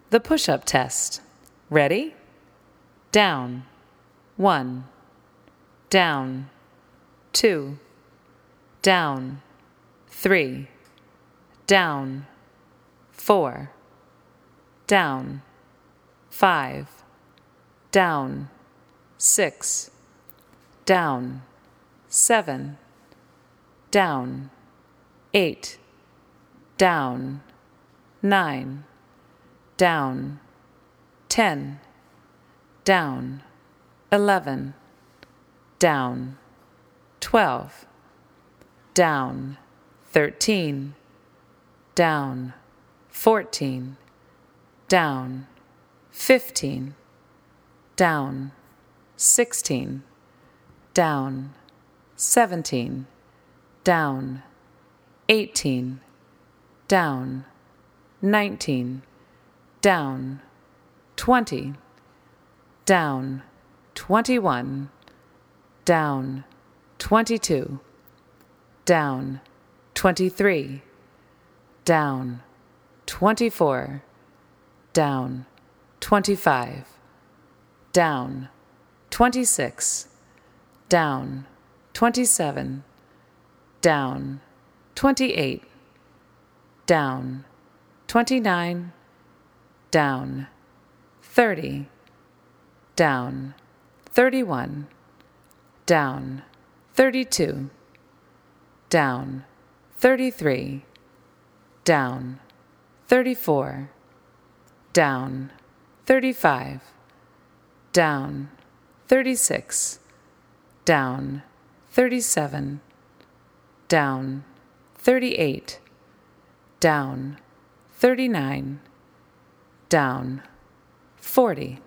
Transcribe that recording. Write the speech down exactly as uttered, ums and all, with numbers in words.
The push-up test. Ready? Down. One. Down. Two. Down. Three. Down. Four. Down. Five. Down. Six. Down. Seven. Down. Eight. Down. Nine. Down. Ten. Down. Eleven. Down. Twelve. Down. Thirteen. Down. Fourteen. Down. Fifteen. Down. Sixteen. Down. Seventeen. Down. Eighteen. Down. Nineteen. Down. Twenty. Down. Twenty-one. Down. Twenty-two. Down. Twenty-three. Down. Twenty-four. Down. Twenty-five. Down. Twenty-six. Down. Twenty-seven. Down. Twenty-eight. Down. Twenty-nine. Down. Thirty. Down. Thirty-one. Down. Thirty-two. Down. Thirty-three. Down. Thirty-four. Down. Thirty-five. Down. Thirty-six. Down. Thirty-seven. Down. Thirty-eight. Down. Thirty-nine. Down. Forty.